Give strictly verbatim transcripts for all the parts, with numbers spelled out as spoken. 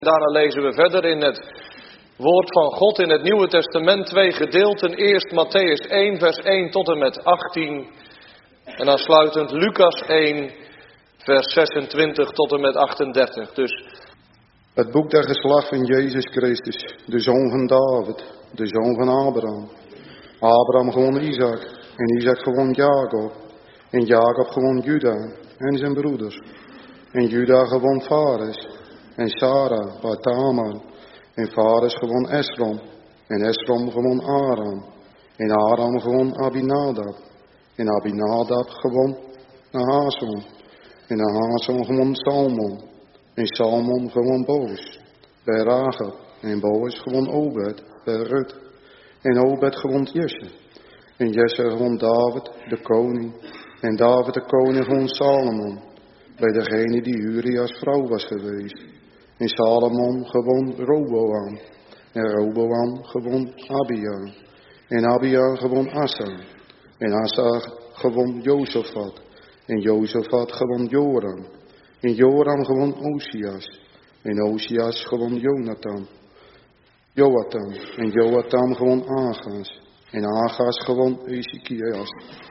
Daarna lezen we verder in het woord van God in het Nieuwe Testament twee gedeelten. Eerst Mattheüs één vers één tot en met achttien. En aansluitend Lucas één vers zesentwintig tot en met achtendertig. Dus het boek der geslacht van Jezus Christus, de zoon van David, de zoon van Abraham. Abraham gewoon Isaac en Isaac gewoon Jacob. En Jacob gewoon Juda en zijn broeders. En Juda gewoon Fares. En Sarah bij Tamar. En Fares gewoon Esrom. En Esrom gewoon Aram. En Aram gewoon Abinadab. En Abinadab gewoon Nahason. En Nahason gewoon Salmon. En Salmon gewoon Boos. Bij Rachab. En Boos gewoon Obed. Bij Rut. En Obed gewoon Jesse. En Jesse gewoon David, de koning. En David de koning gewoon Salomon. Bij degene die Urias vrouw was geweest. En Salomon gewoon Roboam. En Roboam gewoon Abia. En Abia gewoon Asa. En Asa gewoon Jozefat. En Jozefat gewoon Joram. En Joram gewoon Osias. En Osias gewoon Jonathan. Joatam. En Joatam gewoon Agas. En Agas gewoon Ezekias.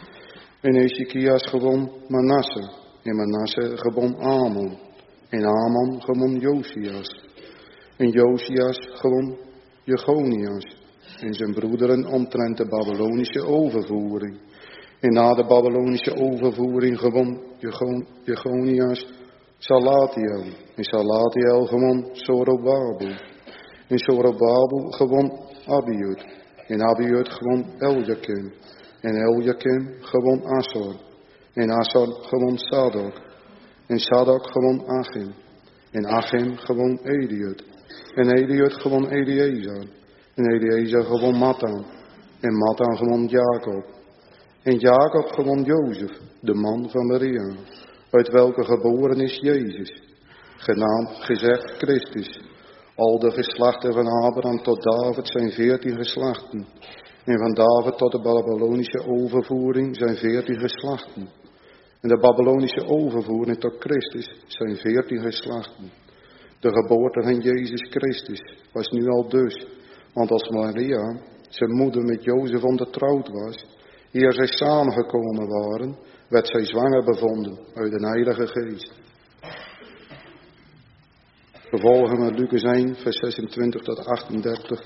En Ezekias gewoon Manasse. En Manasse gewoon Amon. En Amon gewoon Josias. En Josias gewoon Jechonias. En zijn broederen omtrent de Babylonische overvoering. En na de Babylonische overvoering gewoon Jechonias Salatiel. En Salatiel gewoon Zorobabel. En Zorobabel gewoon Abiud. En Abiud gewoon Eljakim. En Eljakim gewoon Asor. En Asor gewoon Sadok. En Sadok gewoon Achim. En Achim gewoon Eliud. En Eliud gewoon Eliezer. En Eliezer gewoon Matan. En Matan gewoon Jacob. En Jacob gewoon Jozef, de man van Maria. Uit welke geboren is Jezus. Genaamd gezegd Christus. Al de geslachten van Abraham tot David zijn veertien geslachten. En van David tot de Babylonische overvoering zijn veertien geslachten. En de Babylonische overvoering tot Christus zijn veertien geslachten. De geboorte van Jezus Christus was nu al dus. Want als Maria, zijn moeder, met Jozef ondertrouwd was, eer zij samengekomen waren, werd zij zwanger bevonden uit de Heilige Geest. Vervolgen met Lucas één, vers zesentwintig tot achtendertig.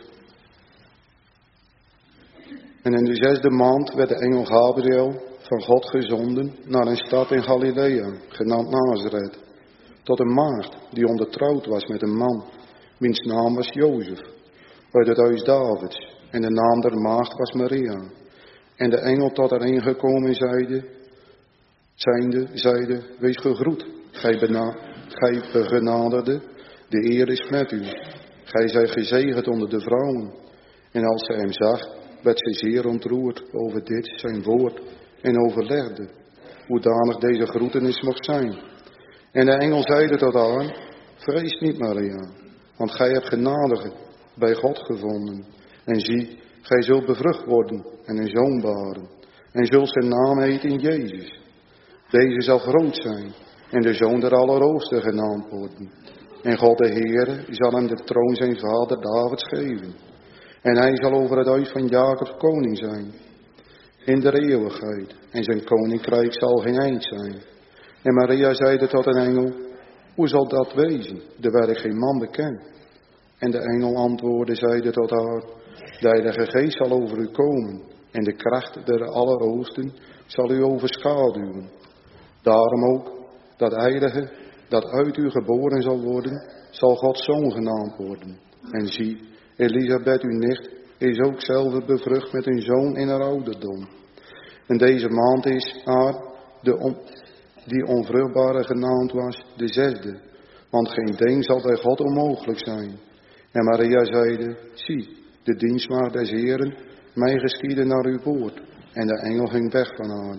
En in de zesde maand werd de engel Gabriel van God gezonden naar een stad in Galilea, genaamd Nazareth, tot een maagd die ondertrouwd was met een man, wiens naam was Jozef, uit het huis Davids, en de naam der maagd was Maria. En de engel tot haar ingekomen zeide, zijnde, zeide, wees gegroet, gij, bena- gij begenaderde, de eer is met u. Gij zijt gezegend onder de vrouwen. En als zij hem zag, werd zij zeer ontroerd over dit zijn woord en overlegde hoe danig deze groetenis mocht zijn. En de engel zeide tot haar, vrees niet Maria, want gij hebt genade bij God gevonden. En zie, gij zult bevrucht worden en een zoon baren. En zult zijn naam heten Jezus. Deze zal groot zijn en de zoon der Allerhoogste genaamd worden. En God de Heere zal hem de troon zijn vader Davids geven. En hij zal over het huis van Jacob koning zijn. In de eeuwigheid. En zijn koninkrijk zal geen eind zijn. En Maria zeide tot een engel, hoe zal dat wezen, terwijl ik geen man beken? En de engel antwoordde, zeide tot haar, de Heilige Geest zal over u komen. En de kracht der Allerhoogsten zal u overschaduwen. Daarom ook, dat heilige, dat uit u geboren zal worden, zal Gods zoon genaamd worden. En zie, Elisabeth, uw nicht, is ook zelf bevrucht met een zoon in haar ouderdom. En deze maand is haar, de on, die onvruchtbare genaamd was, de zesde. Want geen ding zal bij God onmogelijk zijn. En Maria zeide, zie, de dienstmaagd des Heeren, mij geschieden naar uw woord. En de engel ging weg van haar.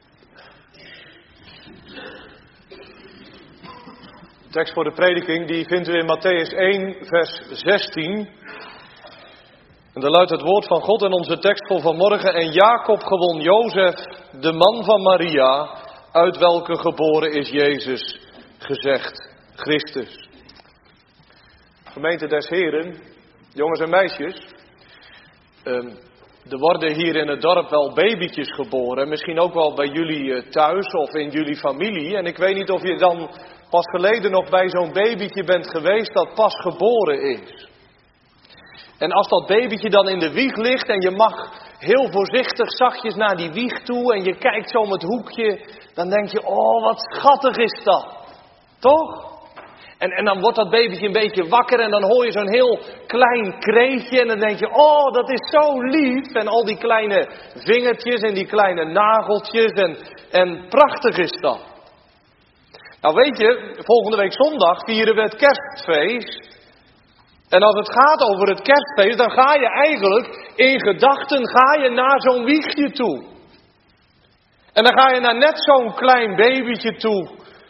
de tekst voor de prediking die vindt u in Mattheüs één vers zestien. En daar luidt het woord van God in onze tekst voor vanmorgen. En Jacob gewon Jozef, de man van Maria, uit welke geboren is Jezus, gezegd Christus. Gemeente des Heren, jongens en meisjes. Uh, er worden hier in het dorp wel babytjes geboren. Misschien ook wel bij jullie uh, thuis of in jullie familie. En ik weet niet of je dan pas geleden nog bij zo'n babytje bent geweest dat pas geboren is. En als dat babytje dan in de wieg ligt en je mag heel voorzichtig zachtjes naar die wieg toe en je kijkt zo om het hoekje, dan denk je, oh wat schattig is dat. Toch? En, en dan wordt dat babytje een beetje wakker en dan hoor je zo'n heel klein kreetje en dan denk je, oh dat is zo lief. En al die kleine vingertjes en die kleine nageltjes en, en prachtig is dat. Nou weet je, volgende week zondag vieren we het kerstfeest. En als het gaat over het kerstfeest, dan ga je eigenlijk in gedachten ga je naar zo'n wiegje toe. En dan ga je naar net zo'n klein babytje toe.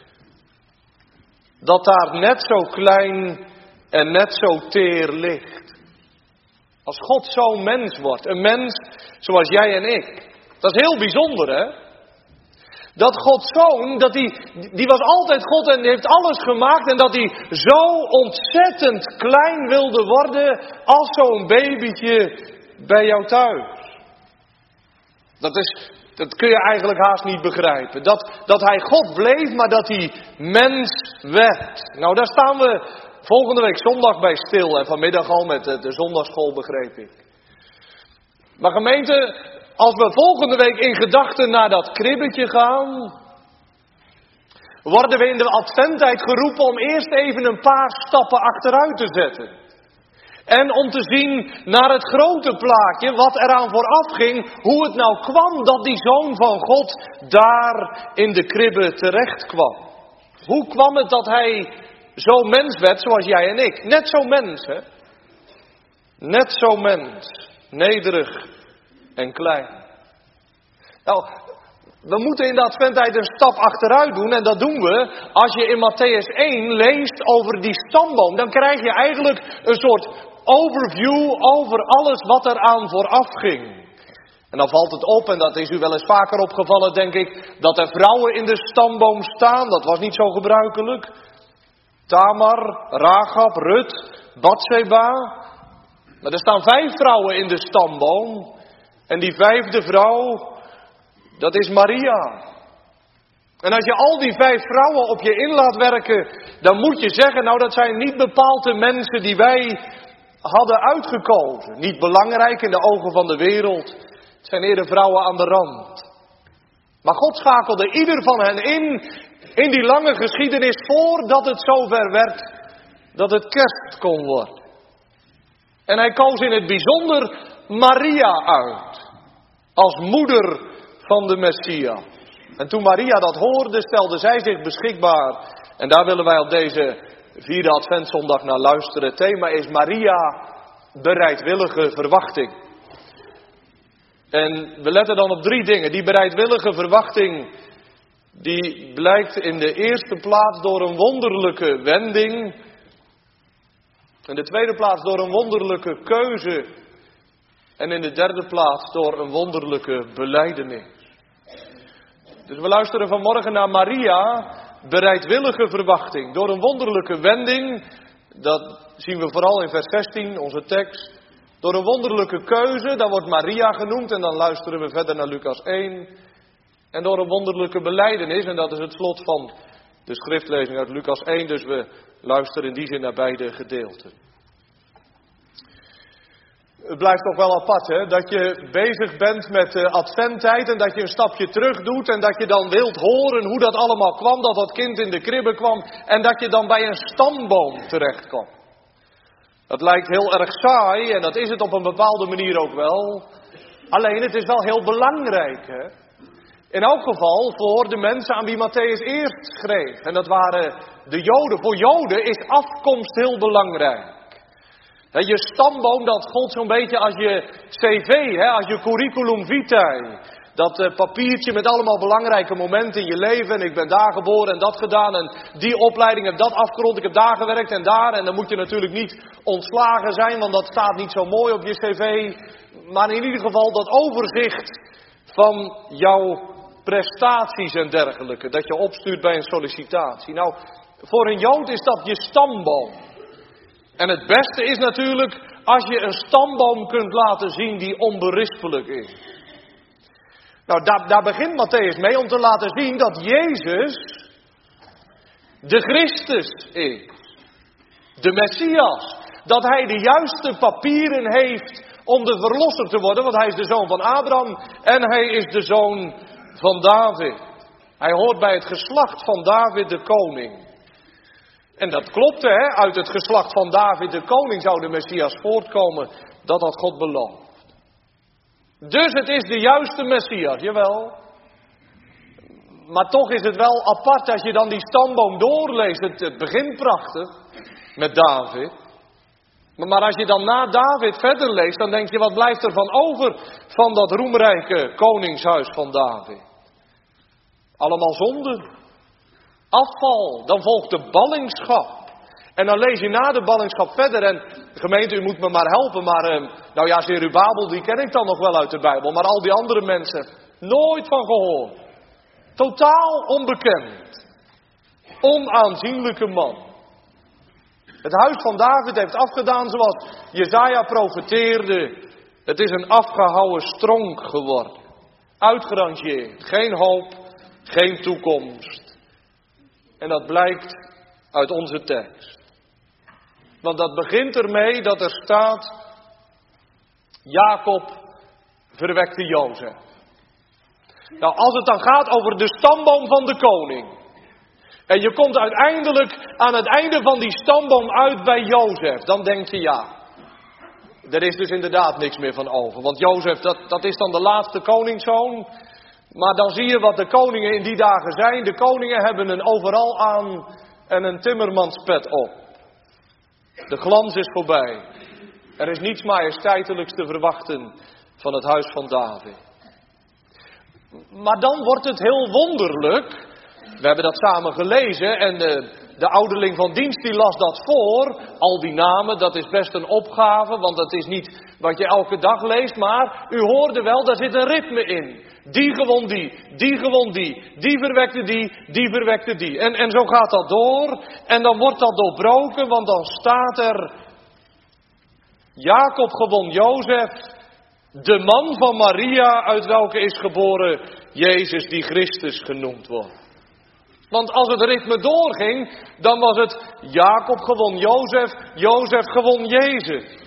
Dat daar net zo klein en net zo teer ligt. Als God zo'n mens wordt, een mens zoals jij en ik. Dat is heel bijzonder, hè? Dat Gods zoon, dat die, die was altijd God en die heeft alles gemaakt. En dat hij zo ontzettend klein wilde worden als zo'n babytje bij jou thuis. Dat, is, dat kun je eigenlijk haast niet begrijpen. Dat, dat hij God bleef, maar dat hij mens werd. Nou, daar staan we volgende week zondag bij stil. En vanmiddag al met de, de zondagschool, begreep ik. Maar gemeente, als we volgende week in gedachten naar dat kribbetje gaan, worden we in de adventtijd geroepen om eerst even een paar stappen achteruit te zetten. En om te zien naar het grote plaatje, wat eraan vooraf ging, hoe het nou kwam dat die Zoon van God daar in de kribbe terecht kwam. Hoe kwam het dat hij zo mens werd zoals jij en ik? Net zo mens, hè? Net zo mens. Nederig en klein. Nou, we moeten in de adventtijd een stap achteruit doen. En dat doen we als je in Mattheüs één leest over die stamboom. Dan krijg je eigenlijk een soort overview over alles wat er aan vooraf ging. En dan valt het op, en dat is u wel eens vaker opgevallen, denk ik, dat er vrouwen in de stamboom staan. Dat was niet zo gebruikelijk. Tamar, Rahab, Rut, Batseba. Maar er staan vijf vrouwen in de stamboom. En die vijfde vrouw, dat is Maria. En als je al die vijf vrouwen op je in laat werken, dan moet je zeggen, nou dat zijn niet bepaald de mensen die wij hadden uitgekozen. Niet belangrijk in de ogen van de wereld. Het zijn eerder vrouwen aan de rand. Maar God schakelde ieder van hen in, in die lange geschiedenis, voordat het zover werd dat het kerst kon worden. En hij koos in het bijzonder Maria uit, als moeder van de Messias. En toen Maria dat hoorde, stelde zij zich beschikbaar. En daar willen wij op deze vierde adventszondag naar luisteren. Het thema is Maria, bereidwillige verwachting. En we letten dan op drie dingen. Die bereidwillige verwachting, die blijkt in de eerste plaats door een wonderlijke wending. In de tweede plaats door een wonderlijke keuze. En in de derde plaats door een wonderlijke belijdenis. Dus we luisteren vanmorgen naar Maria, bereidwillige verwachting. Door een wonderlijke wending, dat zien we vooral in vers zestien, onze tekst. Door een wonderlijke keuze, daar wordt Maria genoemd en dan luisteren we verder naar Lucas één. En door een wonderlijke belijdenis, en dat is het slot van de schriftlezing uit Lucas één. Dus we luisteren in die zin naar beide gedeelten. Het blijft toch wel apart, hè, dat je bezig bent met de adventtijd en dat je een stapje terug doet en dat je dan wilt horen hoe dat allemaal kwam, dat dat kind in de kribbe kwam en dat je dan bij een stamboom terecht kwam. Dat lijkt heel erg saai en dat is het op een bepaalde manier ook wel. Alleen het is wel heel belangrijk, hè. In elk geval voor de mensen aan wie Mattheüs eerst schreef. En dat waren de Joden. Voor Joden is afkomst heel belangrijk. Je stamboom, dat gold zo'n beetje als je cv, hè, als je curriculum vitae. Dat uh, papiertje met allemaal belangrijke momenten in je leven. En ik ben daar geboren en dat gedaan. En die opleiding heb dat afgerond. Ik heb daar gewerkt en daar. En dan moet je natuurlijk niet ontslagen zijn, want dat staat niet zo mooi op je cv. Maar in ieder geval dat overzicht van jouw prestaties en dergelijke. Dat je opstuurt bij een sollicitatie. Nou, voor een Jood is dat je stamboom. En het beste is natuurlijk als je een stamboom kunt laten zien die onberispelijk is. Nou, daar, daar begint Mattheüs mee om te laten zien dat Jezus de Christus is. De Messias. Dat hij de juiste papieren heeft om de verlosser te worden. Want hij is de zoon van Abraham en hij is de zoon van David. Hij hoort bij het geslacht van David de koning. En dat klopte, hè? Uit het geslacht van David de koning zou de Messias voortkomen. Dat had God beloofd. Dus het is de juiste Messias, jawel. Maar toch is het wel apart als je dan die stamboom doorleest. Het, het begint prachtig met David. Maar, maar als je dan na David verder leest, dan denk je, wat blijft er van over van dat roemrijke koningshuis van David? Allemaal zonde. Afval. Dan volgt de ballingschap. En dan lees je na de ballingschap verder. En gemeente, u moet me maar helpen. Maar, uh, nou ja, Zerubabel, die ken ik dan nog wel uit de Bijbel. Maar al die andere mensen, nooit van gehoord. Totaal onbekend. Onaanzienlijke man. Het huis van David heeft afgedaan zoals Jesaja profeteerde. Het is een afgehouwen stronk geworden. Uitgerangeerd. Geen hoop, geen toekomst. En dat blijkt uit onze tekst. Want dat begint ermee dat er staat, Jacob verwekte Jozef. Nou, als het dan gaat over de stamboom van de koning. En je komt uiteindelijk aan het einde van die stamboom uit bij Jozef. Dan denk je, ja, er is dus inderdaad niks meer van over. Want Jozef, dat, dat is dan de laatste koningszoon. Maar dan zie je wat de koningen in die dagen zijn. De koningen hebben een overal aan en een timmermanspet op. De glans is voorbij. Er is niets majesteitelijks te verwachten van het huis van David. Maar dan wordt het heel wonderlijk. We hebben dat samen gelezen en de, de ouderling van dienst die las dat voor. Al die namen, dat is best een opgave, want dat is niet wat je elke dag leest. Maar u hoorde wel, daar zit een ritme in. Die gewon die, die gewon die, die verwekte die, die verwekte die. En, en zo gaat dat door en dan wordt dat doorbroken, want dan staat er, Jacob gewon Jozef, de man van Maria, uit welke is geboren Jezus die Christus genoemd wordt. Want als het ritme doorging, dan was het Jacob gewon Jozef, Jozef gewon Jezus.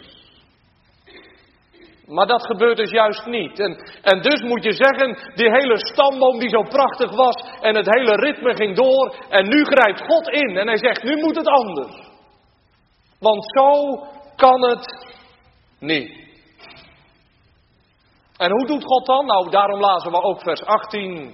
Maar dat gebeurt dus juist niet. En, en dus moet je zeggen, die hele stamboom die zo prachtig was en het hele ritme ging door. En nu grijpt God in en hij zegt, nu moet het anders. Want zo kan het niet. En hoe doet God dan? Nou, daarom lazen we ook vers achttien.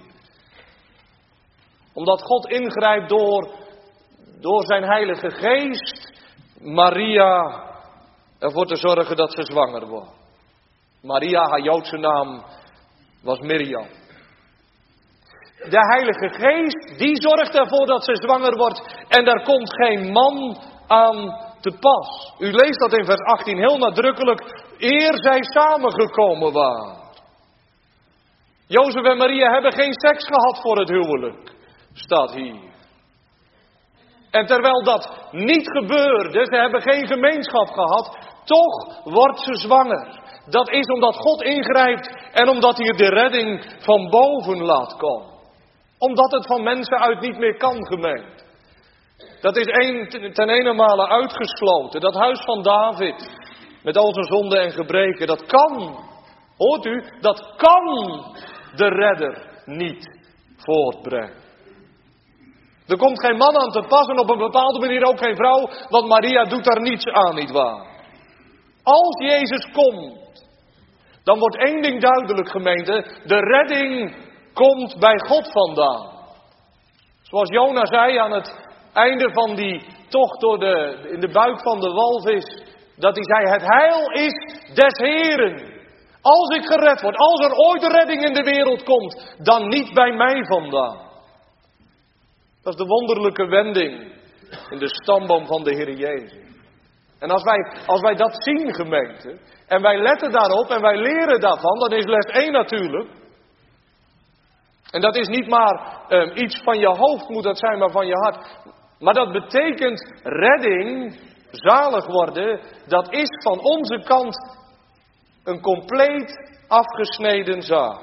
Omdat God ingrijpt door, door zijn heilige geest Maria ervoor te zorgen dat ze zwanger wordt. Maria, haar Joodse naam, was Miriam. De heilige geest, die zorgt ervoor dat ze zwanger wordt en daar komt geen man aan te pas. U leest dat in vers achttien heel nadrukkelijk, eer zij samengekomen waren. Jozef en Maria hebben geen seks gehad voor het huwelijk, staat hier. En terwijl dat niet gebeurde, ze hebben geen gemeenschap gehad, toch wordt ze zwanger. Dat is omdat God ingrijpt en omdat hij de redding van boven laat komen. Omdat het van mensen uit niet meer kan, gemeente. Dat is een, ten ene male uitgesloten. Dat huis van David, met al zijn zonden en gebreken, dat kan, hoort u, dat kan de redder niet voortbrengen. Er komt geen man aan te pas en op een bepaalde manier ook geen vrouw, want Maria doet daar niets aan, nietwaar. Als Jezus komt, dan wordt één ding duidelijk, gemeente. De redding komt bij God vandaan. Zoals Jona zei aan het einde van die tocht door de, in de buik van de walvis. Dat hij zei, het heil is des Heren. Als ik gered word, als er ooit redding in de wereld komt, dan niet bij mij vandaan. Dat is de wonderlijke wending in de stamboom van de Heer Jezus. En als wij, als wij dat zien, gemeente, en wij letten daarop en wij leren daarvan, dan is les één natuurlijk. En dat is niet maar um, iets van je hoofd moet dat zijn, maar van je hart. Maar dat betekent redding zalig worden, dat is van onze kant een compleet afgesneden zaak.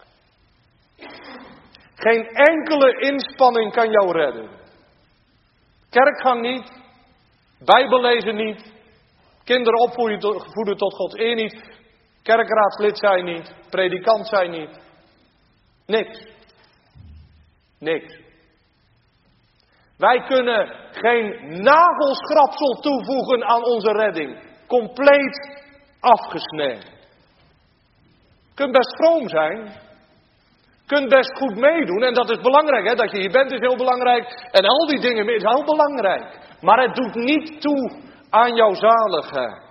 Geen enkele inspanning kan jou redden. Kerkgang niet, Bijbellezen niet, kinderen opvoeden tot Gods eer niet, kerkraadslid zijn niet, predikant zijn niet. Niks. Niks. Wij kunnen geen nagelschrapsel toevoegen aan onze redding. Compleet afgesneden. Je kunt best vroom zijn. Je kunt best goed meedoen. En dat is belangrijk. Hè? Dat je hier bent is heel belangrijk. En al die dingen is heel belangrijk. Maar het doet niet toe aan jouw zaligheid.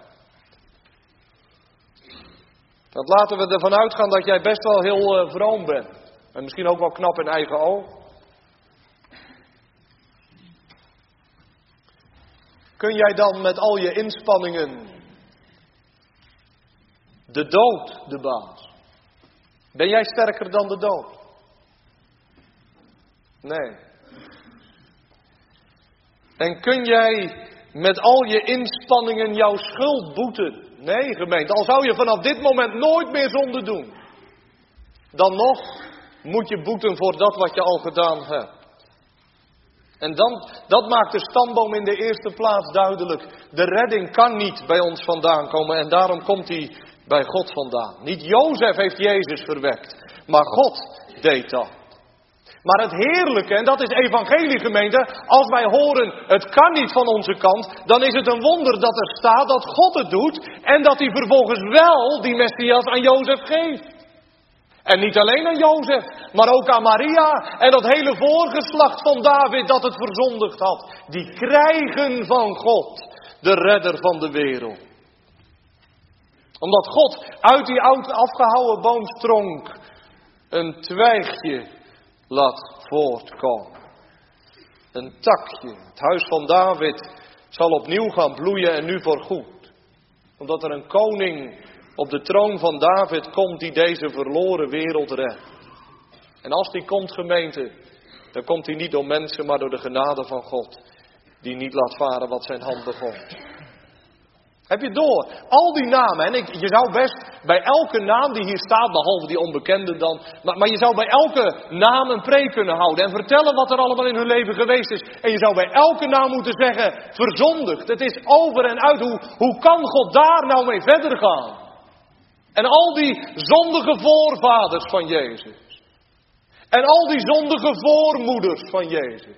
Dat laten we ervan uitgaan dat jij best wel heel uh, vroom bent. En misschien ook wel knap in eigen oog. Kun jij dan met al je inspanningen de dood de baas? Ben jij sterker dan de dood? Nee. En kun jij met al je inspanningen jouw schuld boeten? Nee, gemeente. Al zou je vanaf dit moment nooit meer zonde doen. Dan nog moet je boeten voor dat wat je al gedaan hebt. En dan, dat maakt de stamboom in de eerste plaats duidelijk. De redding kan niet bij ons vandaan komen en daarom komt hij bij God vandaan. Niet Jozef heeft Jezus verwekt, maar God deed dat. Maar het heerlijke, en dat is evangelie gemeente, als wij horen het kan niet van onze kant, dan is het een wonder dat er staat dat God het doet en dat hij vervolgens wel die Messias aan Jozef geeft. En niet alleen aan Jozef, maar ook aan Maria en dat hele voorgeslacht van David dat het verzondigd had. Die krijgen van God de redder van de wereld. Omdat God uit die oud afgehouwen boomstronk een twijgje laat voortkomen. Een takje. Het huis van David zal opnieuw gaan bloeien en nu voorgoed. Omdat er een koning op de troon van David komt die deze verloren wereld redt. En als die komt, gemeente, dan komt hij niet door mensen, maar door de genade van God. Die niet laat varen wat zijn hand begon. Heb je door? Al die namen. En ik, je zou best bij elke naam die hier staat, behalve die onbekende dan. Maar, maar je zou bij elke naam een preek kunnen houden. En vertellen wat er allemaal in hun leven geweest is. En je zou bij elke naam moeten zeggen, verzondigd. Het is over en uit. Hoe, hoe kan God daar nou mee verder gaan? En al die zondige voorvaders van Jezus. En al die zondige voormoeders van Jezus.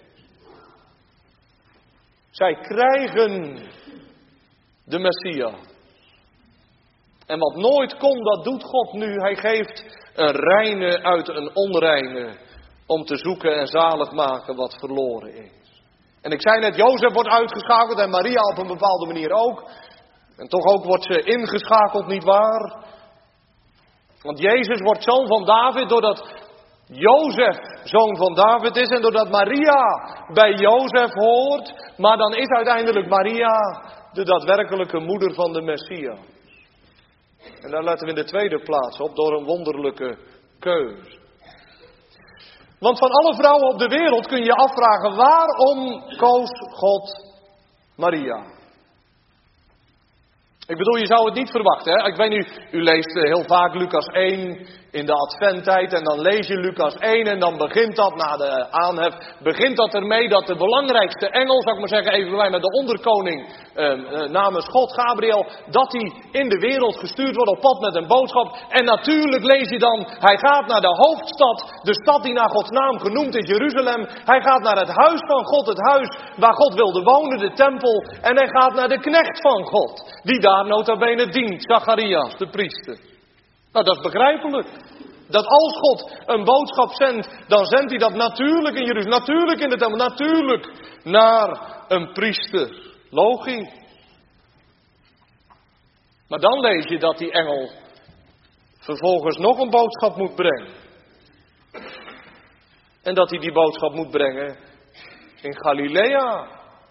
Zij krijgen de Messias. En wat nooit kon, dat doet God nu. Hij geeft een reine uit een onreine. Om te zoeken en zalig maken wat verloren is. En ik zei net, Jozef wordt uitgeschakeld en Maria op een bepaalde manier ook. En toch ook wordt ze ingeschakeld, nietwaar? Want Jezus wordt zoon van David doordat Jozef zoon van David is en doordat Maria bij Jozef hoort. Maar dan is uiteindelijk Maria de daadwerkelijke moeder van de Messias. En daar letten we in de tweede plaats op door een wonderlijke keus. Want van alle vrouwen op de wereld kun je je afvragen, waarom koos God Maria? Ik bedoel, je zou het niet verwachten. Hè? Ik weet nu, u leest heel vaak Lucas één in de adventtijd. En dan lees je Lucas één en dan begint dat, na de aanhef, begint dat ermee dat de belangrijkste engel, zou ik maar zeggen, even bij met de onderkoning eh, namens God, Gabriel, dat hij in de wereld gestuurd wordt op pad met een boodschap. En natuurlijk lees je dan, hij gaat naar de hoofdstad, de stad die naar Gods naam genoemd is, Jeruzalem. Hij gaat naar het huis van God, het huis waar God wilde wonen, de tempel. En hij gaat naar de knecht van God, die daar nota bene dient, Zacharias, de priester. Nou, dat is begrijpelijk. Dat als God een boodschap zendt, dan zendt hij dat natuurlijk in Jeruzalem, natuurlijk in de tempel, natuurlijk naar een priester. Logisch. Maar dan lees je dat die engel vervolgens nog een boodschap moet brengen. En dat hij die boodschap moet brengen in Galilea.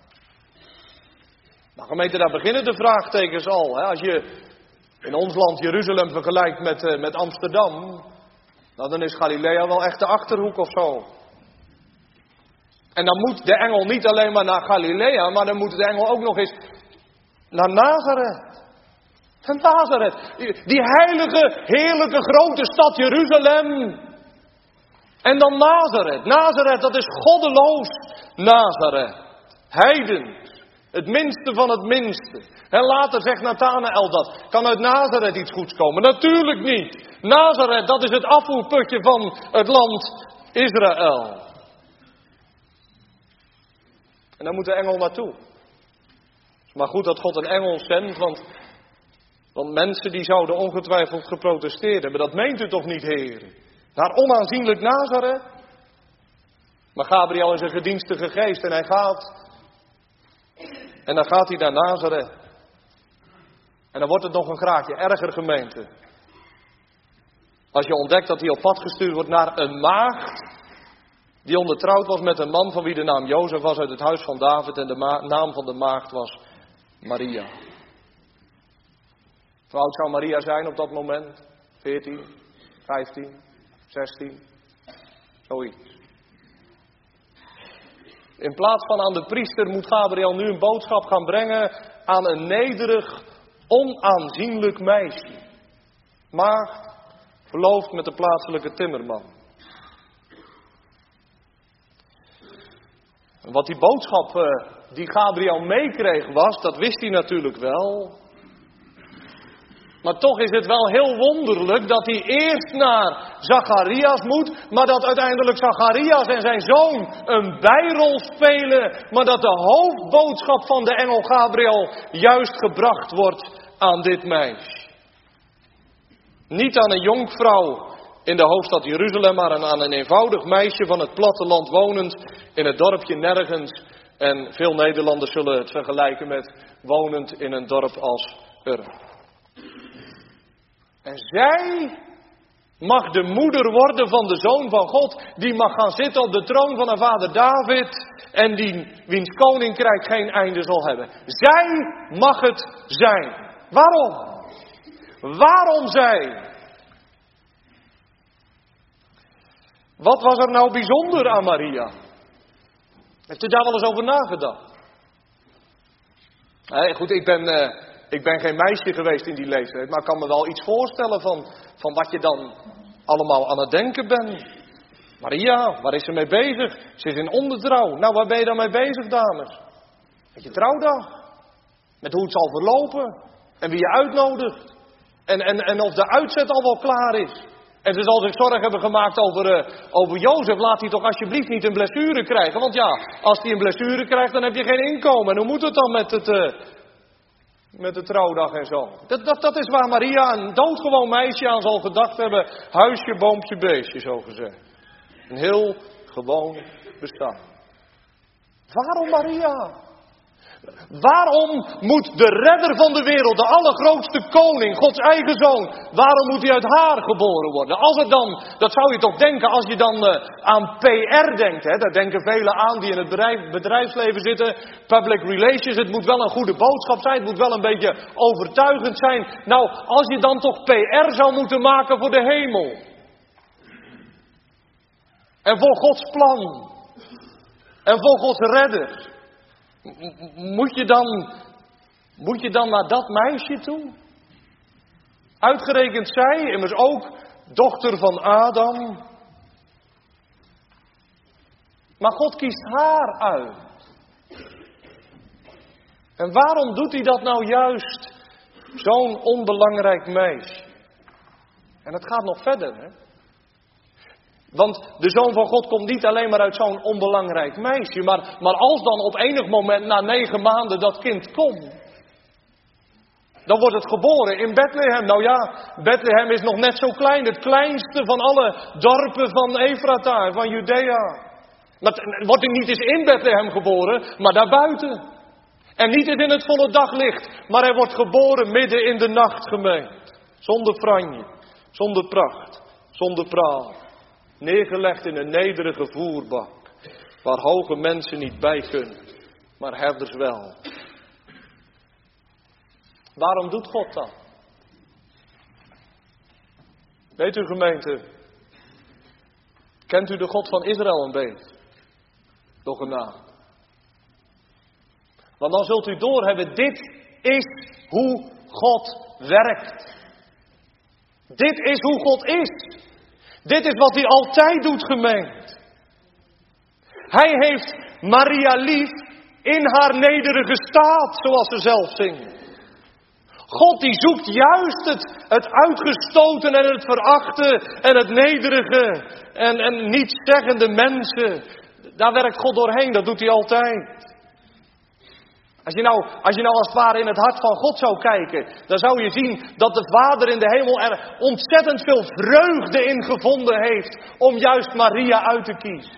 Nou, gemeente, daar beginnen de vraagtekens al. Hè? Als je in ons land Jeruzalem vergelijkt met, uh, met Amsterdam, nou, dan is Galilea wel echt de Achterhoek of zo. En dan moet de engel niet alleen maar naar Galilea, maar dan moet de engel ook nog eens Naar Nazareth. Naar Nazareth. Die heilige, heerlijke grote stad Jeruzalem. En dan Nazareth. Nazareth, dat is goddeloos. Nazareth. Heidens. Het minste van het minste. En later zegt Nathanael dat. Kan uit Nazareth iets goeds komen? Natuurlijk niet. Nazareth, dat is het afvoerputje van het land Israël. En daar moet de engel naartoe. Maar goed dat God een engel zendt, want, want mensen die zouden ongetwijfeld geprotesteerd hebben. Dat meent u toch niet, heren? Naar onaanzienlijk Nazareth? Maar Gabriel is een gedienstige geest en hij gaat. En dan gaat hij naar Nazareth. En dan wordt het nog een graadje erger, gemeente. Als je ontdekt dat hij op pad gestuurd wordt naar een maagd die ondertrouwd was met een man van wie de naam Jozef was uit het huis van David en de ma- naam van de maagd was Maria. Hoe oud zou Maria zijn op dat moment? veertien, vijftien, zestien, zoiets. In plaats van aan de priester moet Gabriel nu een boodschap gaan brengen aan een nederig, onaanzienlijk meisje. Maagd, verloofd met de plaatselijke timmerman. Wat die boodschap uh, die Gabriel meekreeg was, dat wist hij natuurlijk wel. Maar toch is het wel heel wonderlijk dat hij eerst naar Zacharias moet, maar dat uiteindelijk Zacharias en zijn zoon een bijrol spelen, maar dat de hoofdboodschap van de engel Gabriel juist gebracht wordt aan dit meisje. Niet aan een jonkvrouw in de hoofdstad Jeruzalem, maar aan een eenvoudig meisje van het platteland wonend in het dorpje nergens. En veel Nederlanders zullen het vergelijken met wonend in een dorp als Urk. En zij mag de moeder worden van de Zoon van God. Die mag gaan zitten op de troon van haar vader David. En die, wiens koninkrijk geen einde zal hebben. Zij mag het zijn. Waarom? Waarom zij? Wat was er nou bijzonder aan Maria? Heeft u daar wel eens over nagedacht? Nee, goed, ik ben, uh, ik ben geen meisje geweest in die leeftijd. Maar ik kan me wel iets voorstellen van, van wat je dan allemaal aan het denken bent. Maria, waar is ze mee bezig? Ze is in ondertrouw. Nou, waar ben je dan mee bezig, dames? Met je trouwdag. Met hoe het zal verlopen. En wie je uitnodigt. En, en, en of de uitzet al wel klaar is. En ze zal zich zorgen hebben gemaakt over, uh, over Jozef. Laat hij toch alsjeblieft niet een blessure krijgen. Want ja, als hij een blessure krijgt, dan heb je geen inkomen. En hoe moet het dan met, het, uh, met de trouwdag en zo? Dat, dat, dat is waar Maria, een doodgewoon meisje, aan zal gedacht hebben. Huisje, boompje, beestje, zo gezegd. Een heel gewoon bestaan. Waarom Maria? Waarom moet de redder van de wereld, de allergrootste koning, Gods eigen zoon, waarom moet hij uit haar geboren worden? Als er dan, dat zou je toch denken als je dan uh, aan P R denkt, hè? Daar denken velen aan die in het bedrijf, bedrijfsleven zitten, public relations, het moet wel een goede boodschap zijn, het moet wel een beetje overtuigend zijn. Nou, als je dan toch P R zou moeten maken voor de hemel. En voor Gods plan. En voor Gods redder. Moet je dan, moet je dan naar dat meisje toe? Uitgerekend zij, immers ook dochter van Adam. Maar God kiest haar uit. En waarom doet hij dat nou juist? Zo'n onbelangrijk meisje. En het gaat nog verder, hè? Want de Zoon van God komt niet alleen maar uit zo'n onbelangrijk meisje. Maar, maar als dan op enig moment na negen maanden dat kind komt. Dan wordt het geboren in Bethlehem. Nou ja, Bethlehem is nog net zo klein. Het kleinste van alle dorpen van Efrata en van Judea. Maar het wordt niet eens in Bethlehem geboren, maar daarbuiten. En niet eens in het volle daglicht. Maar hij wordt geboren midden in de nacht, gemeend. Zonder franje, zonder pracht, zonder praal. Neergelegd in een nederige voerbak, waar hoge mensen niet bij kunnen, maar herders wel. Waarom doet God dat? Weet u, gemeente, kent u de God van Israël een beetje? Nog een naam. Want dan zult u doorhebben, dit is hoe God werkt. Dit is hoe God is. Dit is wat hij altijd doet, gemeente. Hij heeft Maria lief in haar nederige staat, zoals ze zelf zingt. God die zoekt juist het, het uitgestoten en het verachte en het nederige en, en nietszeggende mensen. Daar werkt God doorheen, dat doet hij altijd. Als je, nou, als je nou als het ware in het hart van God zou kijken, dan zou je zien dat de Vader in de hemel er ontzettend veel vreugde in gevonden heeft om juist Maria uit te kiezen.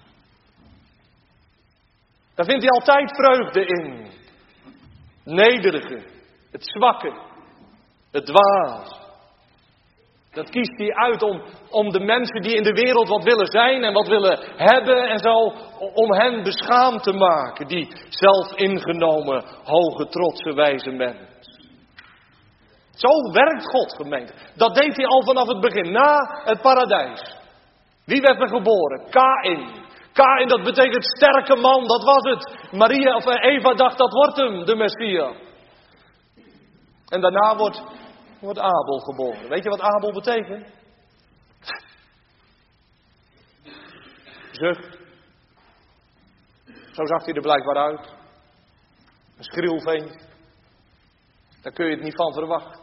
Daar vindt hij altijd vreugde in. Nederige, het zwakke, het dwaas. Dat kiest hij uit om, om de mensen die in de wereld wat willen zijn en wat willen hebben en zo, om hen beschaamd te maken. Die zelfingenomen, hoge, trotse, wijze mens. Zo werkt God, gemeente. Dat deed hij al vanaf het begin, na het paradijs. Wie werd er geboren? Kaïn. Kaïn, dat betekent sterke man, dat was het. Maria of Eva dacht, dat wordt hem, de Messias. En daarna wordt, wordt Abel geboren. Weet je wat Abel betekent? Zucht. Zo zag hij er blijkbaar uit. Een schreeuwveen. Daar kun je het niet van verwachten.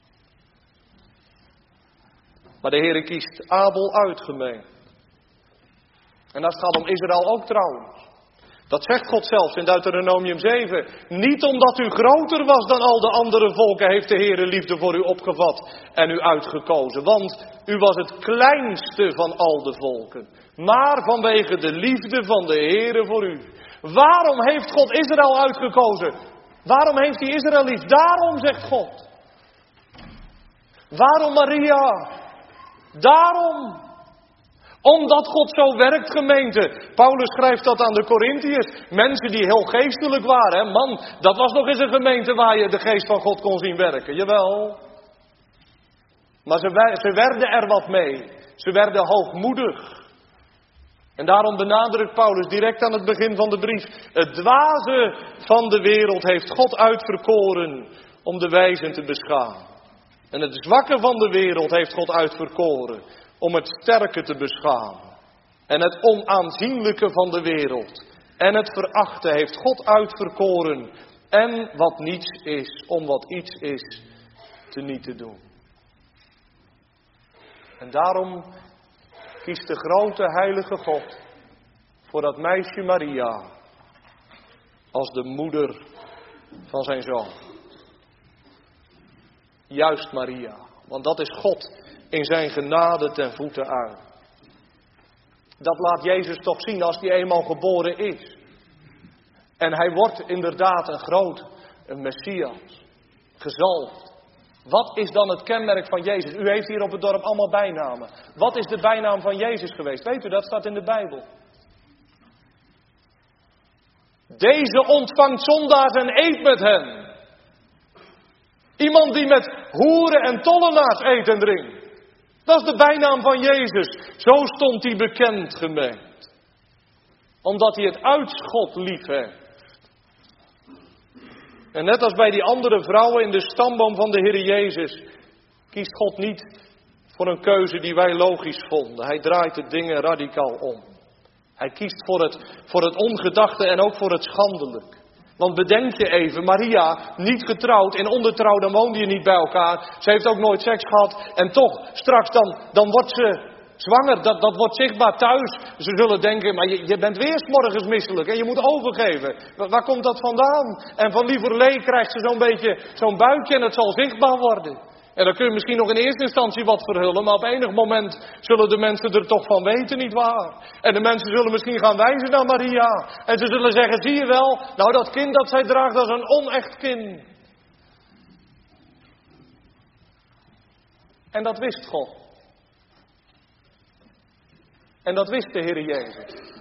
Maar de Heer kiest Abel uit, gemeente. En dat gaat om Israël ook trouwens. Dat zegt God zelfs in Deuteronomium zeven. Niet omdat u groter was dan al de andere volken, heeft de Heer liefde voor u opgevat en u uitgekozen. Want u was het kleinste van al de volken. Maar vanwege de liefde van de Heer voor u. Waarom heeft God Israël uitgekozen? Waarom heeft hij Israël lief? Daarom, zegt God. Waarom Maria? Daarom. Omdat God zo werkt, gemeente. Paulus schrijft dat aan de Korintiërs. Mensen die heel geestelijk waren. Hè? Man, dat was nog eens een gemeente waar je de geest van God kon zien werken. Jawel. Maar ze, ze werden er wat mee. Ze werden hoogmoedig. En daarom benadrukt Paulus direct aan het begin van de brief. Het dwaze van de wereld heeft God uitverkoren om de wijzen te beschamen. En het zwakke van de wereld heeft God uitverkoren om het sterke te beschamen. En het onaanzienlijke van de wereld en het verachte heeft God uitverkoren. En wat niets is, om wat iets is, te niet te doen. En daarom kiest de grote heilige God voor dat meisje Maria als de moeder van zijn zoon. Juist Maria, want dat is God in zijn genade ten voeten uit. Dat laat Jezus toch zien als hij eenmaal geboren is. En hij wordt inderdaad een groot, een Messias, gezalfd. Wat is dan het kenmerk van Jezus? U heeft hier op het dorp allemaal bijnamen. Wat is de bijnaam van Jezus geweest? Weet u, dat staat in de Bijbel. Deze ontvangt zondaars en eet met hen. Iemand die met hoeren en tollenaars eet en drinkt. Dat is de bijnaam van Jezus. Zo stond hij bekend, gemeend. Omdat hij het uitschot lief heeft. En net als bij die andere vrouwen in de stamboom van de Heer Jezus, kiest God niet voor een keuze die wij logisch vonden. Hij draait de dingen radicaal om. Hij kiest voor het, voor het ongedachte en ook voor het schandelijk. Want bedenk je even, Maria, niet getrouwd, in ondertrouw, dan woonde je niet bij elkaar. Ze heeft ook nooit seks gehad. En toch, straks dan, dan wordt ze zwanger, dat, dat wordt zichtbaar thuis. Ze zullen denken, maar je, je bent weer 's morgens misselijk en je moet overgeven. Waar, waar komt dat vandaan? En van lieverlee krijgt ze zo'n beetje zo'n buikje en het zal zichtbaar worden. En dan kun je misschien nog in eerste instantie wat verhullen, maar op enig moment zullen de mensen er toch van weten, nietwaar? En de mensen zullen misschien gaan wijzen naar Maria. En ze zullen zeggen, zie je wel, nou dat kind dat zij draagt, dat is een onecht kind. En dat wist God. En dat wist de Heer Jezus.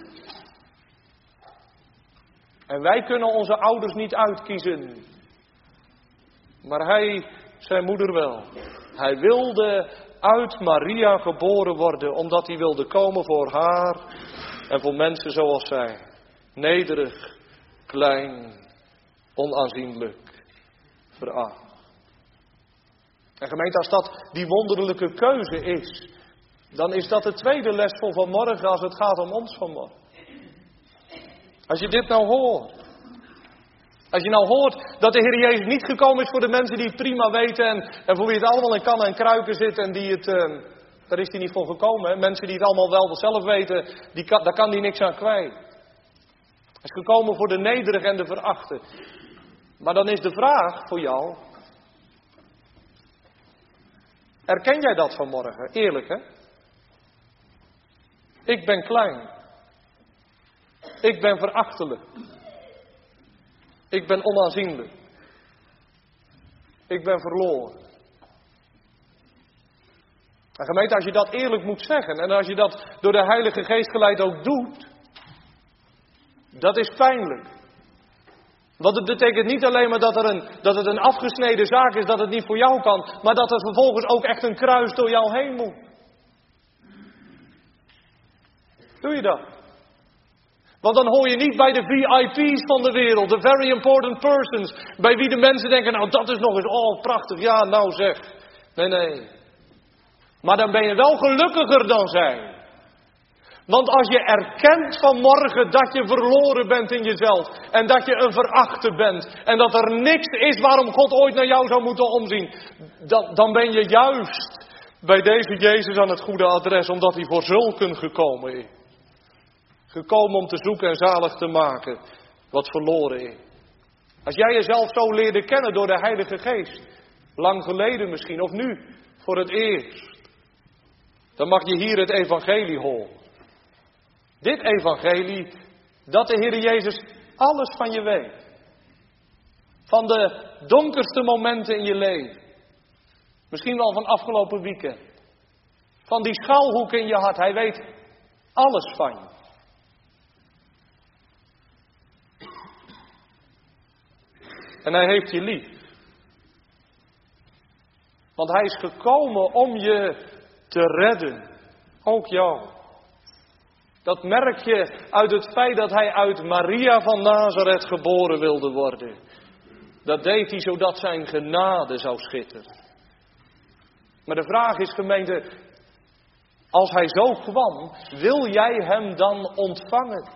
En wij kunnen onze ouders niet uitkiezen. Maar hij, zijn moeder wel. Hij wilde uit Maria geboren worden, omdat hij wilde komen voor haar en voor mensen zoals zij. Nederig, klein, onaanzienlijk. veracht. En gemeente, als dat die wonderlijke keuze is, dan is dat de tweede les voor vanmorgen als het gaat om ons vanmorgen. Als je dit nou hoort. Als je nou hoort dat de Heer Jezus niet gekomen is voor de mensen die het prima weten en, en voor wie het allemaal in kannen en kruiken zit en die het, uh, daar is hij niet voor gekomen. Hè? Mensen die het allemaal wel zelf weten, die kan, daar kan hij niks aan kwijt. Hij is gekomen voor de nederige en de verachte. Maar dan is de vraag voor jou, erken jij dat vanmorgen? Eerlijk, hè? Ik ben klein. Ik ben verachtelijk. Ik ben onaanzienlijk. Ik ben verloren. En gemeente, als je dat eerlijk moet zeggen en als je dat door de Heilige Geest geleid ook doet, dat is pijnlijk. Want het betekent niet alleen maar dat, er een, dat het een afgesneden zaak is, dat het niet voor jou kan, maar dat er vervolgens ook echt een kruis door jou heen moet. Doe je dat? Want dan hoor je niet bij de V I P's van de wereld, de very important persons, bij wie de mensen denken, nou dat is nog eens, oh prachtig, ja nou zeg. Nee, nee. Maar dan ben je wel gelukkiger dan zij. Want als je erkent vanmorgen dat je verloren bent in jezelf en dat je een verachte bent en dat er niks is waarom God ooit naar jou zou moeten omzien, dan, dan ben je juist bij deze Jezus aan het goede adres, omdat hij voor zulken gekomen is. Gekomen om te zoeken en zalig te maken wat verloren is. Als jij jezelf zo leerde kennen door de Heilige Geest, lang geleden misschien of nu voor het eerst, dan mag je hier het evangelie horen. Dit evangelie, dat de Heer Jezus alles van je weet. Van de donkerste momenten in je leven. Misschien wel van afgelopen weekend. Van die schuilhoeken in je hart. Hij weet alles van je. En hij heeft je lief. Want hij is gekomen om je te redden. Ook jou. Dat merk je uit het feit dat hij uit Maria van Nazareth geboren wilde worden. Dat deed hij zodat zijn genade zou schitteren. Maar de vraag is, gemeente, als hij zo kwam, wil jij hem dan ontvangen?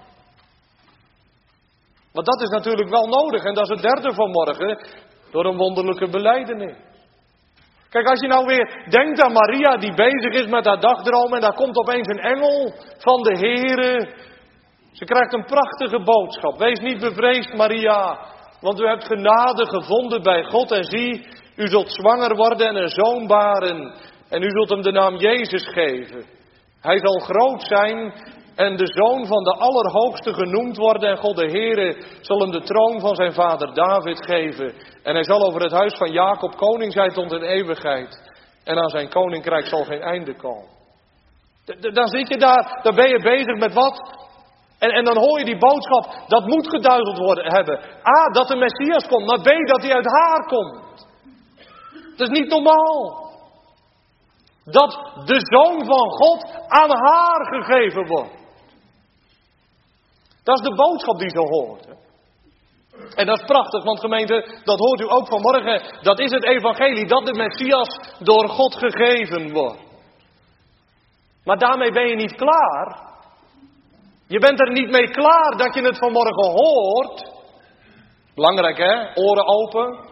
Want dat is natuurlijk wel nodig en dat is het derde van morgen, door een wonderlijke belijdenis. Kijk, als je nou weer denkt aan Maria die bezig is met haar dagdroom en daar komt opeens een engel van de Heere. Ze krijgt een prachtige boodschap. Wees niet bevreesd, Maria, want u hebt genade gevonden bij God en zie, u zult zwanger worden en een zoon baren en u zult hem de naam Jezus geven. Hij zal groot zijn en de zoon van de Allerhoogste genoemd worden en God de Heere zal hem de troon van zijn vader David geven. En hij zal over het huis van Jacob koning zijn tot in eeuwigheid. En aan zijn koninkrijk zal geen einde komen. Dan zit je daar, dan ben je bezig met wat? En, en dan hoor je die boodschap, dat moet geduideld worden hebben. A, dat de Messias komt, maar B, dat hij uit haar komt. Dat is niet normaal. Dat de Zoon van God aan haar gegeven wordt. Dat is de boodschap die ze hoort. Hè? En dat is prachtig, want gemeente, dat hoort u ook vanmorgen. Dat is het evangelie, dat de Messias door God gegeven wordt. Maar daarmee ben je niet klaar. Je bent er niet mee klaar dat je het vanmorgen hoort. Belangrijk hè, oren open.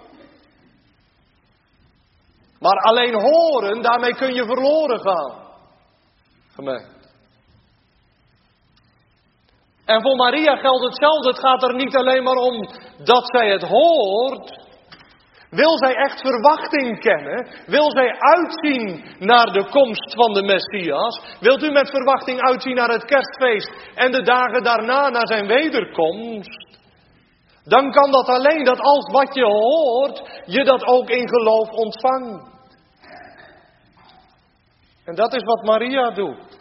Maar alleen horen, daarmee kun je verloren gaan. Gemeente. En voor Maria geldt hetzelfde. Het gaat er niet alleen maar om dat zij het hoort. Wil zij echt verwachting kennen? Wil zij uitzien naar de komst van de Messias? Wilt u met verwachting uitzien naar het kerstfeest en de dagen daarna naar zijn wederkomst? Dan kan dat alleen dat als wat je hoort, je dat ook in geloof ontvangt. En dat is wat Maria doet.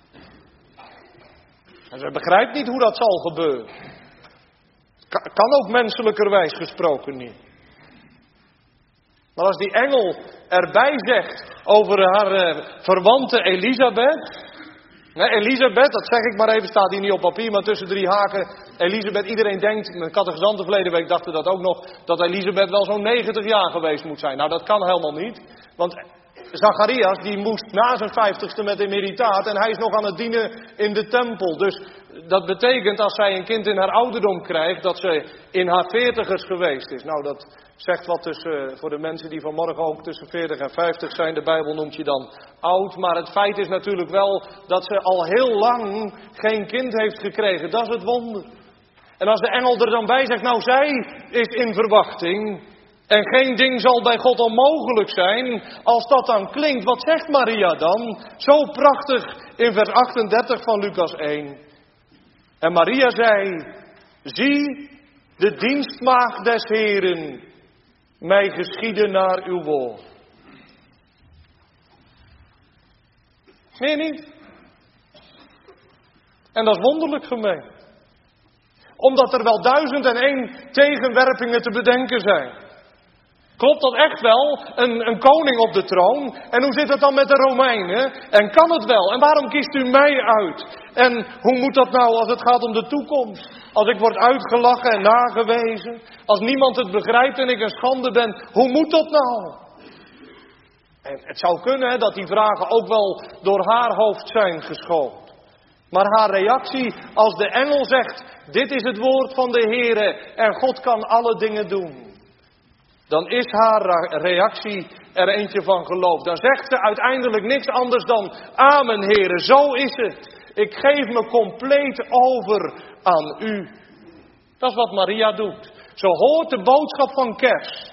En ze begrijpt niet hoe dat zal gebeuren. Kan ook menselijkerwijs gesproken niet. Maar als die engel erbij zegt over haar uh, verwante Elisabeth. Hè, Elisabeth, dat zeg ik maar even, staat hier niet op papier, maar tussen drie haken. Elisabeth, iedereen denkt, mijn catechizanten verleden week dachten dat ook nog, dat Elisabeth wel zo'n negentig jaar geweest moet zijn. Nou, dat kan helemaal niet. Want Zacharias, die moest na zijn vijftigste met emeritaat en hij is nog aan het dienen in de tempel. Dus dat betekent als zij een kind in haar ouderdom krijgt, dat ze in haar veertigers geweest is. Nou, dat zegt wat tussen, voor de mensen die vanmorgen ook tussen veertig en vijftig zijn. De Bijbel noemt je dan oud. Maar het feit is natuurlijk wel dat ze al heel lang geen kind heeft gekregen. Dat is het wonder. En als de engel er dan bij zegt, nou zij is in verwachting. En geen ding zal bij God onmogelijk zijn. Als dat dan klinkt, wat zegt Maria dan? Zo prachtig in vers achtendertig van Lucas één. En Maria zei, zie de dienstmaagd des Heren, mij geschieden naar uw woord. Meer niet. En dat is wonderlijk gemeen. Omdat er wel duizend en één tegenwerpingen te bedenken zijn. Klopt dat echt wel? Een, een koning op de troon? En hoe zit het dan met de Romeinen? En kan het wel? En waarom kiest u mij uit? En hoe moet dat nou als het gaat om de toekomst? Als ik word uitgelachen en nagewezen? Als niemand het begrijpt en ik een schande ben? Hoe moet dat nou? En het zou kunnen hè, dat die vragen ook wel door haar hoofd zijn geschoten. Maar haar reactie als de engel zegt, dit is het woord van de Heere en God kan alle dingen doen. Dan is haar reactie er eentje van geloof. Dan zegt ze uiteindelijk niks anders dan, amen Heere, zo is het. Ik geef me compleet over aan u. Dat is wat Maria doet. Ze hoort de boodschap van kerst.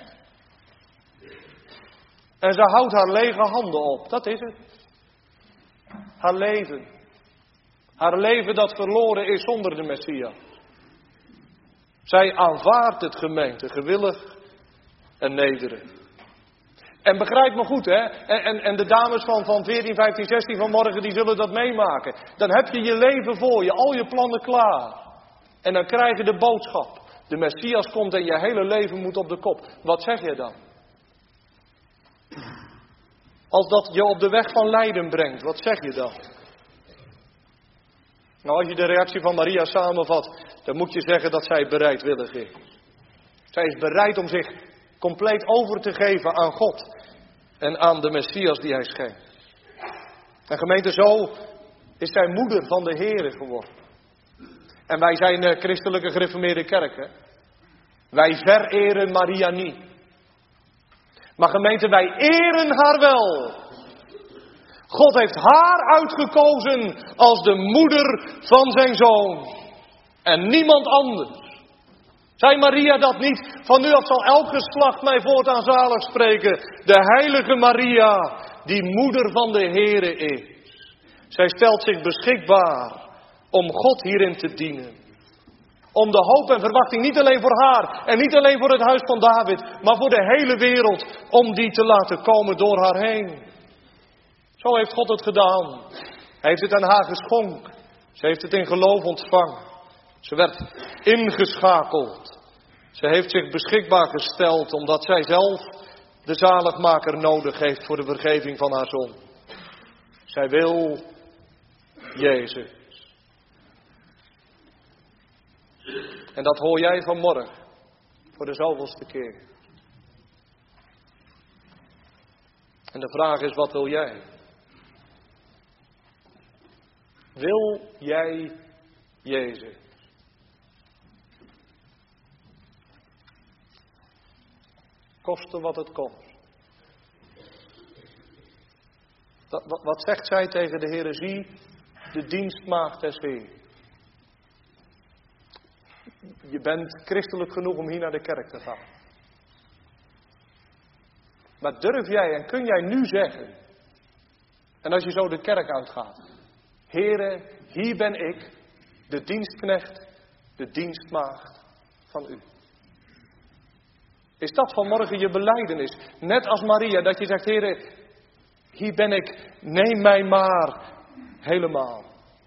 En ze houdt haar lege handen op. Dat is het. Haar leven. Haar leven dat verloren is zonder de Messias. Zij aanvaardt het gemeente, gewillig en nederig. En begrijp me goed, hè. En, en, en de dames van, van veertien, vijftien, zestien vanmorgen, die zullen dat meemaken. Dan heb je je leven voor je, al je plannen klaar. En dan krijg je de boodschap. De Messias komt en je hele leven moet op de kop. Wat zeg je dan? Als dat je op de weg van lijden brengt, wat zeg je dan? Nou, als je de reactie van Maria samenvat, dan moet je zeggen dat zij bereidwillig is. Zij is bereid om zich compleet over te geven aan God en aan de Messias die hij schenkt. En gemeente, zo is zij moeder van de Heere geworden. En wij zijn de christelijke gereformeerde kerk. Hè? Wij vereren Maria niet. Maar gemeente, wij eren haar wel. God heeft haar uitgekozen als de moeder van zijn zoon. En niemand anders. Zei Maria dat niet? Van nu af zal elk geslacht mij voortaan zalig spreken. De heilige Maria, die moeder van de Heere is. Zij stelt zich beschikbaar om God hierin te dienen. Om de hoop en verwachting niet alleen voor haar en niet alleen voor het huis van David, maar voor de hele wereld, om die te laten komen door haar heen. Zo heeft God het gedaan. Hij heeft het aan haar geschonken. Ze heeft het in geloof ontvangen. Ze werd ingeschakeld. Ze heeft zich beschikbaar gesteld omdat zij zelf de zaligmaker nodig heeft voor de vergeving van haar zonde. Zij wil Jezus. En dat hoor jij vanmorgen voor de zoveelste keer. En de vraag is, wat wil jij? Wil jij Jezus? Koste wat het kost. Wat, wat, wat zegt zij tegen de Heere? Zie, de dienstmaagd des Heeren. Je bent christelijk genoeg om hier naar de kerk te gaan. Maar durf jij en kun jij nu zeggen, en als je zo de kerk uitgaat, Heere, hier ben ik, de dienstknecht, de dienstmaagd van u. Is dat vanmorgen je belijdenis? Net als Maria, dat je zegt, Heere, hier ben ik, neem mij maar helemaal.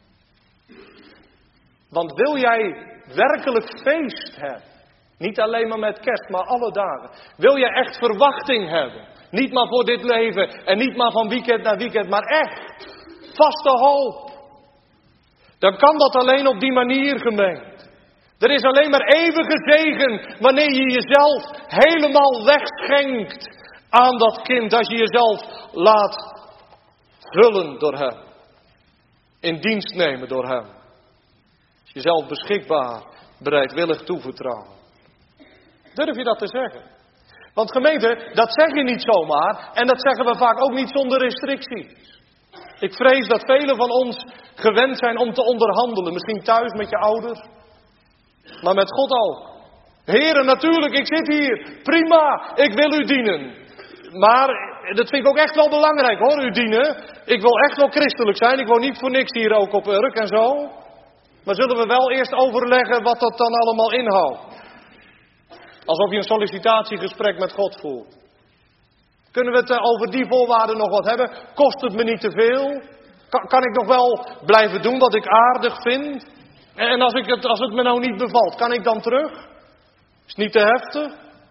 Want wil jij werkelijk feest hebben, niet alleen maar met kerst, maar alle dagen. Wil jij echt verwachting hebben, niet maar voor dit leven en niet maar van weekend naar weekend, maar echt vaste hoop. Dan kan dat alleen op die manier, gemeente. Er is alleen maar eeuwige zegen wanneer je jezelf helemaal wegschenkt aan dat kind. Als je jezelf laat vullen door hem. In dienst nemen door hem. Als je jezelf beschikbaar, bereidwillig toevertrouwen. Durf je dat te zeggen? Want gemeente, dat zeg je niet zomaar. En dat zeggen we vaak ook niet zonder restricties. Ik vrees dat velen van ons gewend zijn om te onderhandelen. Misschien thuis met je ouders. Maar met God ook. Heren, natuurlijk, ik zit hier. Prima, ik wil u dienen. Maar dat vind ik ook echt wel belangrijk hoor, u dienen. Ik wil echt wel christelijk zijn. Ik woon niet voor niks hier ook op Urk en zo. Maar zullen we wel eerst overleggen wat dat dan allemaal inhoudt. Alsof je een sollicitatiegesprek met God voert. Kunnen we het over die voorwaarden nog wat hebben? Kost het me niet te veel? Kan, kan ik nog wel blijven doen wat ik aardig vind? En als, ik het, als het me nou niet bevalt, kan ik dan terug? Is het niet te heftig?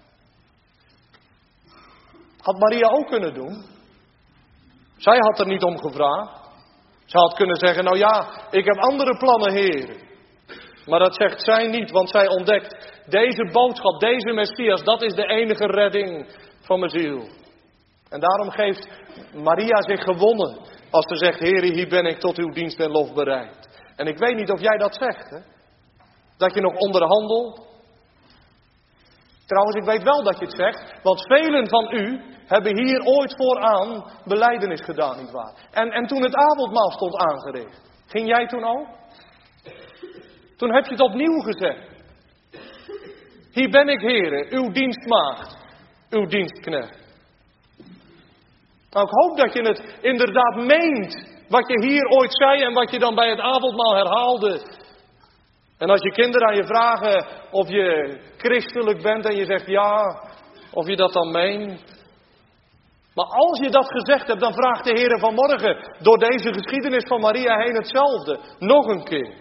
Had Maria ook kunnen doen. Zij had er niet om gevraagd. Ze had kunnen zeggen, nou ja, ik heb andere plannen, Heer. Maar dat zegt zij niet, want zij ontdekt, deze boodschap, deze Messias, dat is de enige redding van mijn ziel. En daarom geeft Maria zich gewonnen als ze zegt, Heer, hier ben ik tot uw dienst en lof bereid. En ik weet niet of jij dat zegt, hè? Dat je nog onderhandelt. Trouwens, ik weet wel dat je het zegt, want velen van u hebben hier ooit vooraan belijdenis gedaan, nietwaar? En, en toen het avondmaal stond aangericht, ging jij toen ook? Toen heb je het opnieuw gezegd. Hier ben ik, Heere, uw dienstmaagd, uw dienstknecht. Nou, ik hoop dat je het inderdaad meent, wat je hier ooit zei en wat je dan bij het avondmaal herhaalde. En als je kinderen aan je vragen of je christelijk bent en je zegt ja, of je dat dan meent. Maar als je dat gezegd hebt, dan vraagt de Heer vanmorgen door deze geschiedenis van Maria heen hetzelfde. Nog een keer.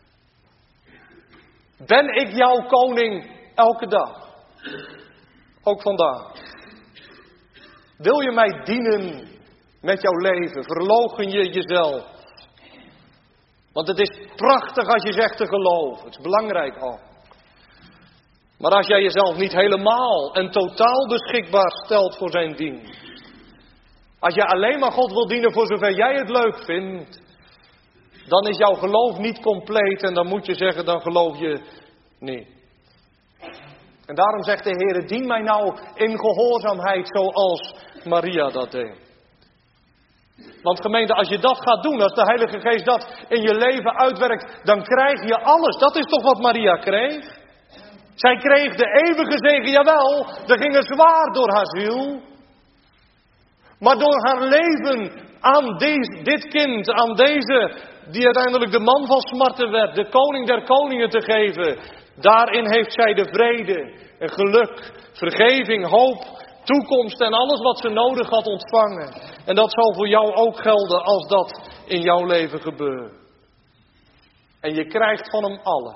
Ben ik jouw koning elke dag? Ook vandaag. Wil je mij dienen met jouw leven? Verloochen je jezelf? Want het is prachtig als je zegt te geloven. Het is belangrijk ook. Maar als jij jezelf niet helemaal en totaal beschikbaar stelt voor zijn dienst. Als je alleen maar God wil dienen voor zover jij het leuk vindt. Dan is jouw geloof niet compleet en dan moet je zeggen, dan geloof je niet. En daarom zegt de Heer, dien mij nou in gehoorzaamheid zoals Maria dat deed. Want gemeente, als je dat gaat doen, als de Heilige Geest dat in je leven uitwerkt, dan krijg je alles. Dat is toch wat Maria kreeg? Zij kreeg de eeuwige zegen, jawel, er ging er zwaar door haar ziel. Maar door haar leven aan deze, dit kind, aan deze, die uiteindelijk de man van smarten werd, de koning der koningen te geven, daarin heeft zij de vrede, en geluk, vergeving, hoop, toekomst en alles wat ze nodig had ontvangen. En dat zal voor jou ook gelden als dat in jouw leven gebeurt. En je krijgt van hem alles.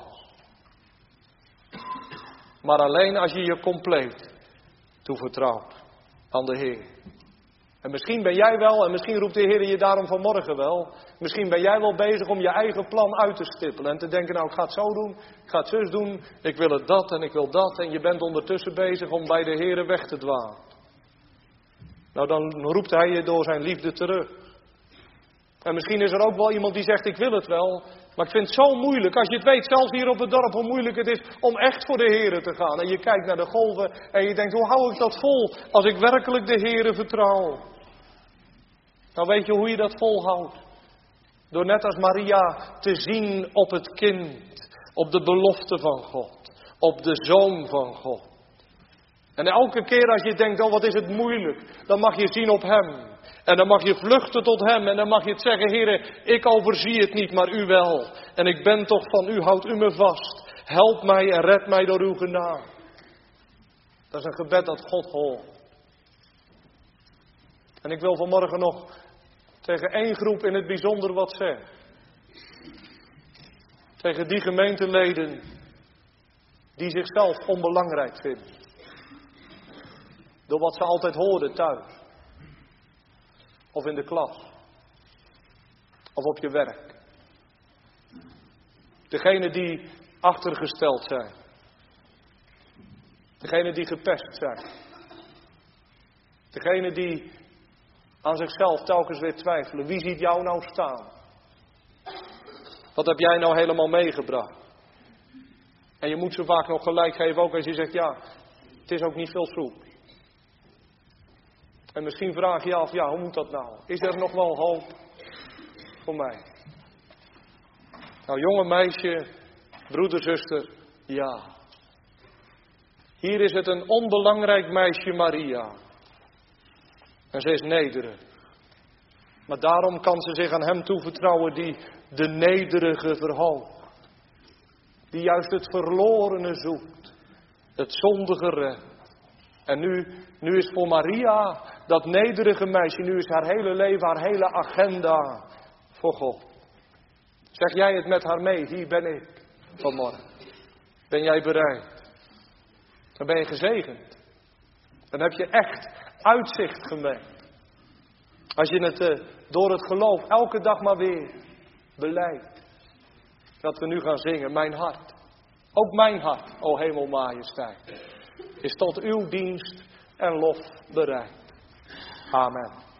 Maar alleen als je je compleet toevertrouwt aan de Heer. En misschien ben jij wel, en misschien roept de Heer je daarom vanmorgen wel. Misschien ben jij wel bezig om je eigen plan uit te stippelen. En te denken, nou ik ga het zo doen, ik ga het zus doen. Ik wil het dat en ik wil dat. En je bent ondertussen bezig om bij de Heer weg te dwalen. Nou dan roept hij je door zijn liefde terug. En misschien is er ook wel iemand die zegt, ik wil het wel. Maar ik vind het zo moeilijk, als je het weet, zelfs hier op het dorp, hoe moeilijk het is om echt voor de Heer te gaan. En je kijkt naar de golven en je denkt, hoe hou ik dat vol als ik werkelijk de Heer vertrouw? Nou weet je hoe je dat volhoudt? Door net als Maria te zien op het kind, op de belofte van God, op de Zoon van God. En elke keer als je denkt, oh wat is het moeilijk, dan mag je zien op Hem. En dan mag je vluchten tot Hem en dan mag je het zeggen, Heere, ik overzie het niet, maar U wel. En ik ben toch van U, houd U me vast. Help mij en red mij door Uw genade. Dat is een gebed dat God hoort. En ik wil vanmorgen nog tegen één groep in het bijzonder wat zeggen. Tegen die gemeenteleden die zichzelf onbelangrijk vinden. Door wat ze altijd hoorden thuis. Of in de klas. Of op je werk. Degene die achtergesteld zijn. Degenen die gepest zijn. Degenen die aan zichzelf telkens weer twijfelen. Wie ziet jou nou staan? Wat heb jij nou helemaal meegebracht? En je moet ze vaak nog gelijk geven, ook als je zegt, ja, het is ook niet veel soep. En misschien vraag je je af, ja, hoe moet dat nou? Is er nog wel hoop voor mij? Nou, jonge meisje, broeder, zuster, ja. Hier is het een onbelangrijk meisje, Maria. En ze is nederig. Maar daarom kan ze zich aan hem toevertrouwen die de nederige verhoogt. Die juist het verlorene zoekt. Het zondige redt. En nu, nu is voor Maria, dat nederige meisje, nu is haar hele leven, haar hele agenda voor God. Zeg jij het met haar mee, hier ben ik vanmorgen. Ben jij bereid? Dan ben je gezegend. Dan heb je echt uitzicht gemerkt. Als je het uh, door het geloof elke dag maar weer beleidt. Dat we nu gaan zingen, mijn hart. Ook mijn hart, o hemelmajesteit, is tot uw dienst en lof bereid. Amen.